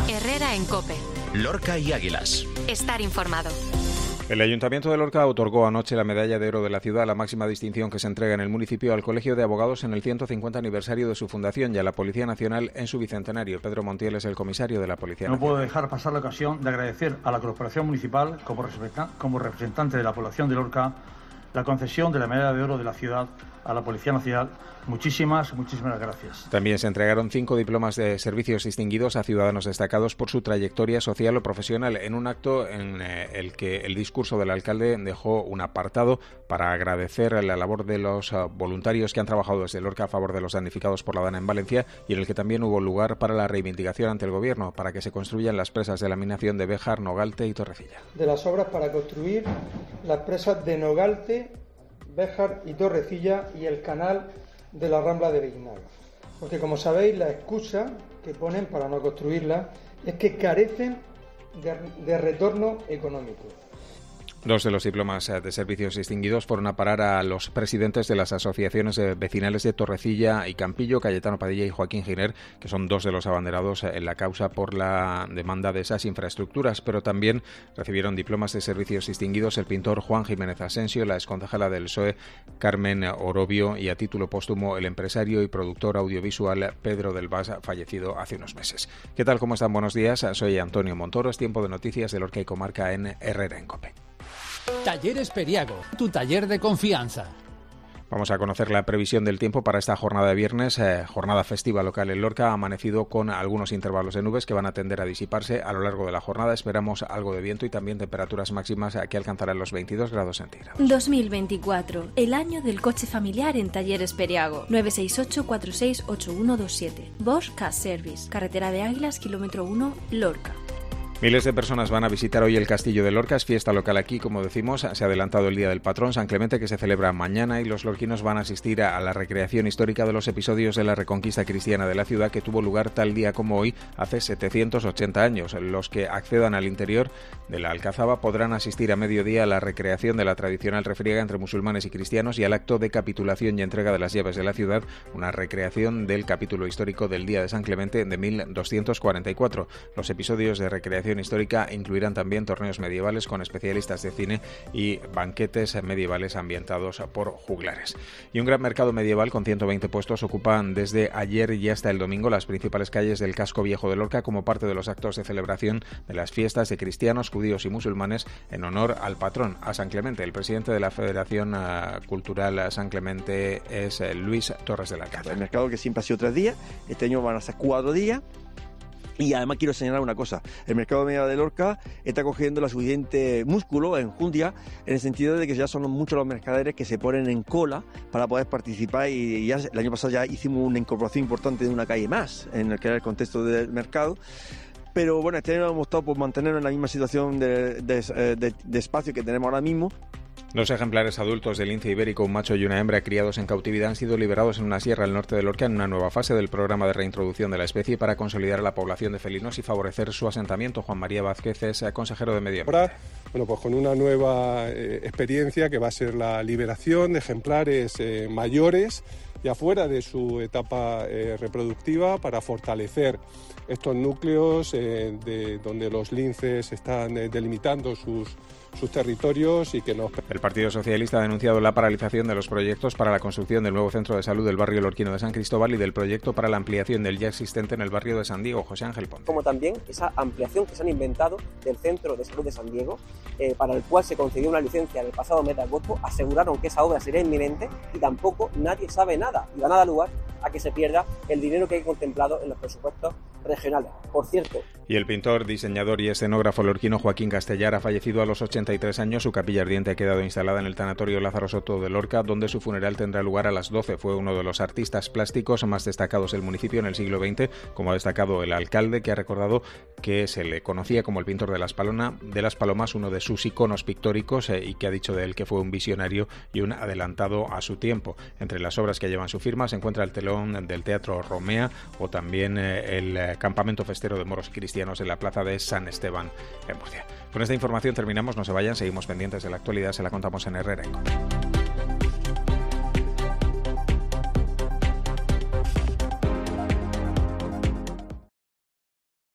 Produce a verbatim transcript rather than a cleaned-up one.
Herrera en COPE. Lorca y Águilas. Estar informado. El Ayuntamiento de Lorca otorgó anoche la Medalla de Oro de la Ciudad, la máxima distinción que se entrega en el municipio, al Colegio de Abogados en el ciento cincuenta aniversario de su fundación y a la Policía Nacional en su bicentenario. Pedro Montiel es el comisario de la Policía Nacional. No puedo dejar pasar la ocasión de agradecer a la Corporación Municipal, como, como representante de la población de Lorca, la concesión de la Medalla de Oro de la Ciudad a la Policía Nacional. Muchísimas, muchísimas gracias. También se entregaron cinco diplomas de servicios distinguidos a ciudadanos destacados por su trayectoria social o profesional, en un acto en el que el discurso del alcalde dejó un apartado para agradecer la labor de los voluntarios que han trabajado desde Lorca a favor de los damnificados por la Dana en Valencia, y en el que también hubo lugar para la reivindicación ante el Gobierno para que se construyan las presas de laminación de Béjar, Nogalte y Torrecilla. De las obras para construir las presas de Nogalte, Béjar y Torrecilla y el canal de la Rambla de Villanueva. Porque, como sabéis, la excusa que ponen para no construirla es que carecen de, de retorno económico. Dos de los diplomas de servicios distinguidos fueron a parar a los presidentes de las asociaciones vecinales de Torrecilla y Campillo, Cayetano Padilla y Joaquín Giner, que son dos de los abanderados en la causa por la demanda de esas infraestructuras. Pero también recibieron diplomas de servicios distinguidos el pintor Juan Jiménez Asensio, la exconcejala del P S O E Carmen Orobio y, a título póstumo, el empresario y productor audiovisual Pedro del Vas, fallecido hace unos meses. ¿Qué tal? ¿Cómo están? Buenos días. Soy Antonio Montoro. Es tiempo de noticias de Lorca y Comarca en Herrera en COPE. Talleres Periago, tu taller de confianza. Vamos a conocer la previsión del tiempo para esta jornada de viernes, eh, jornada festiva local en Lorca. Ha amanecido con algunos intervalos de nubes que van a tender a disiparse a lo largo de la jornada. Esperamos algo de viento y también temperaturas máximas que alcanzarán los veintidós grados centígrados. dos mil veinticuatro, el año del coche familiar en Talleres Periago. nueve seis ocho, cuatro seis ocho uno dos siete. Bosch Car Service, carretera de Águilas, kilómetro uno, Lorca. Miles de personas van a visitar hoy el Castillo de Lorca. Es fiesta local aquí, como decimos. Se ha adelantado el Día del Patrón, San Clemente, que se celebra mañana, y los lorquinos van a asistir a la recreación histórica de los episodios de la reconquista cristiana de la ciudad, que tuvo lugar tal día como hoy, hace setecientos ochenta años. Los que accedan al interior de la Alcazaba podrán asistir a mediodía a la recreación de la tradicional refriega entre musulmanes y cristianos y al acto de capitulación y entrega de las llaves de la ciudad, una recreación del capítulo histórico del Día de San Clemente de mil doscientos cuarenta y cuatro. Los episodios de recreación histórica incluirán también torneos medievales con especialistas de cine y banquetes medievales ambientados por juglares. Y un gran mercado medieval con ciento veinte puestos ocupan desde ayer y hasta el domingo las principales calles del casco viejo de Lorca como parte de los actos de celebración de las fiestas de cristianos, judíos y musulmanes en honor al patrón, a San Clemente. El presidente de la Federación Cultural San Clemente es Luis Torres de la Alcázar. El mercado, que siempre ha sido tres días, este año van a ser cuatro días. Y además quiero señalar una cosa: el mercado medieval de Lorca está cogiendo la suficiente músculo, enjundia, en el sentido de que ya son muchos los mercaderes que se ponen en cola para poder participar, y ya el año pasado ya hicimos una incorporación importante de una calle más en el que era el contexto del mercado. Pero bueno, este año hemos optado por mantenernos en la misma situación de, de, de, de espacio que tenemos ahora mismo. Dos ejemplares adultos del lince ibérico, un macho y una hembra, criados en cautividad, han sido liberados en una sierra al norte de Lorca en una nueva fase del programa de reintroducción de la especie para consolidar a la población de felinos y favorecer su asentamiento. Juan María Vázquez es consejero de Medio Ambiente. Ahora, bueno, pues con una nueva eh, experiencia que va a ser la liberación de ejemplares eh, mayores ya fuera de su etapa eh, reproductiva, para fortalecer estos núcleos eh, de donde los linces están eh, delimitando sus sus territorios y que no. El Partido Socialista ha denunciado la paralización de los proyectos para la construcción del nuevo centro de salud del barrio lorquino de San Cristóbal y del proyecto para la ampliación del ya existente en el barrio de San Diego. José Ángel Ponte. Como también esa ampliación que se han inventado del centro de salud de San Diego, eh, para el cual se concedió una licencia en el pasado mes de agosto. Aseguraron que esa obra sería inminente y tampoco nadie sabe nada, y van a dar lugar a que se pierda el dinero que hay contemplado en los presupuestos regionales. Por cierto. Y el pintor, diseñador y escenógrafo lorquino Joaquín Castellar ha fallecido a los ochenta y tres años. Su capilla ardiente ha quedado instalada en el tanatorio Lázaro Soto de Lorca, donde su funeral tendrá lugar a las doce. Fue uno de los artistas plásticos más destacados del municipio en el siglo veinte, como ha destacado el alcalde, que ha recordado que se le conocía como el pintor de las, palona, de las palomas, uno de sus iconos pictóricos, eh, y que ha dicho de él que fue un visionario y un adelantado a su tiempo. Entre las obras que llevan su firma se encuentra el telón del Teatro Romea o también eh, el eh, campamento festero de moros y cristianos en la plaza de San Esteban en Murcia. Con esta información terminamos, no se vayan, seguimos pendientes de la actualidad, se la contamos en Herrera en COPE.